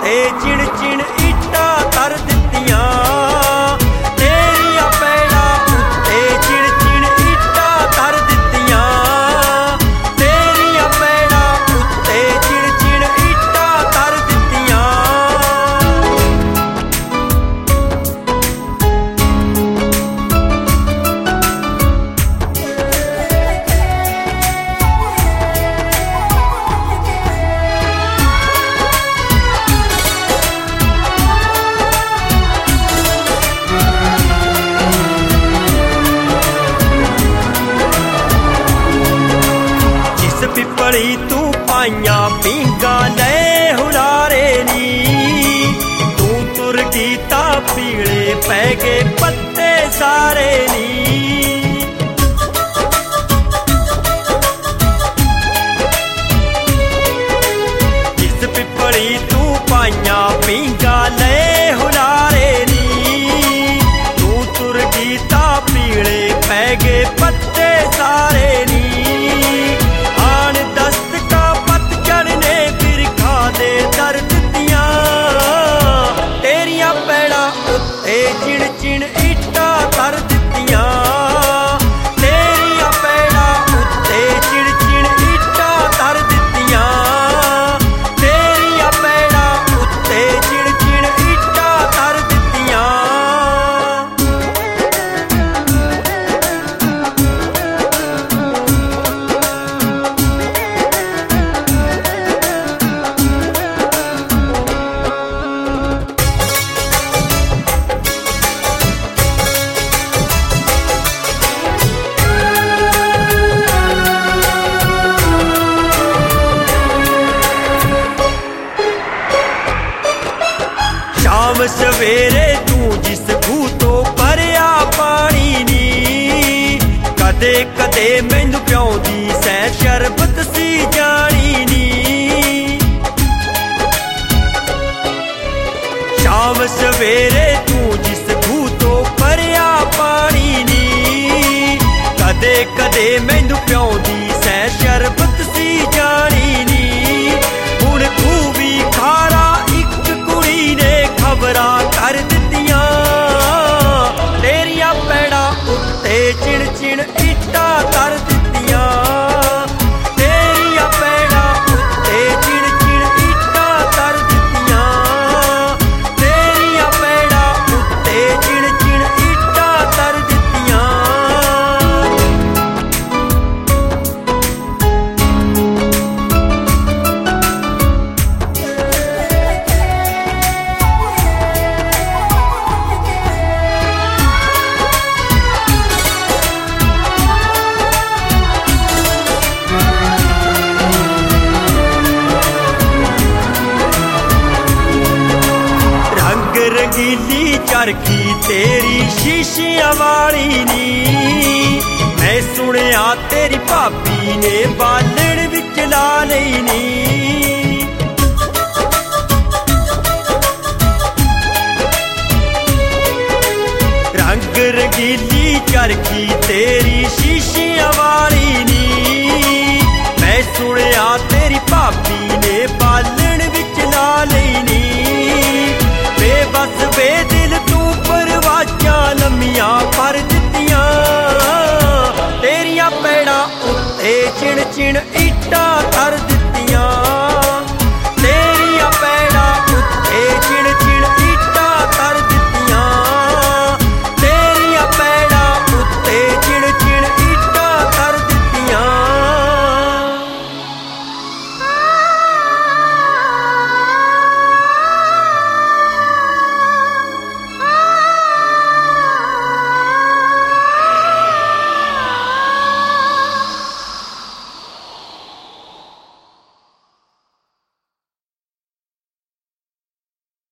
उत्ते चिण चिण इट्टा तर दित्तियां तेरियां पैड़ा उत्ते चिण चिण इट्टा तर दित्तियां तेरियां पैड़ा उत्ते चिण चिण इट्टा तर दित्तियां। पिपली तू पाइया पींगा ले हुलारे नी तू तुर गीता पीले पै गए पत्ते सारे नी। जिस पिपली तू पाइया पींगा ले हुलारे नी तू तुर गीता पीले पै गए पत्ते सारे नी। चिण चिण इट्टा कर दित्तियां तेरियां पैड़ा उत्ते चिण चिण इट्टा कर दित्तियां तेरियां पैड़ा उत्ते चिण चिण इट्टा कर दित्तियां। शाम सवेरे तू जिस खूह तो भरिया पानी नी कदे कदे मैनू प्याउंदी सै शरबत सी जानी नी। शाम सवेरे तू जिस खूह तो भरिया पानी नी कदे कदे मैनू प्याउंदी सै शरबत सी जानी नी। हुण खूह भी खारा खबरां कर दित्तियां तेरियां पैड़ा उत्ते चिण चिण इट्टा कर दित्तियां तेरियां पैड़ा उत्ते चिण चिण इट्टा कर दित्तियां तेरियां पैड़ा उत्ते चिण चिण इट्टा कर दित्तियां। रंगीली चरखी तेरी शीशियां वाली नी मैं सुनिया तेरी भाभी ने बालण विच ला लई नी।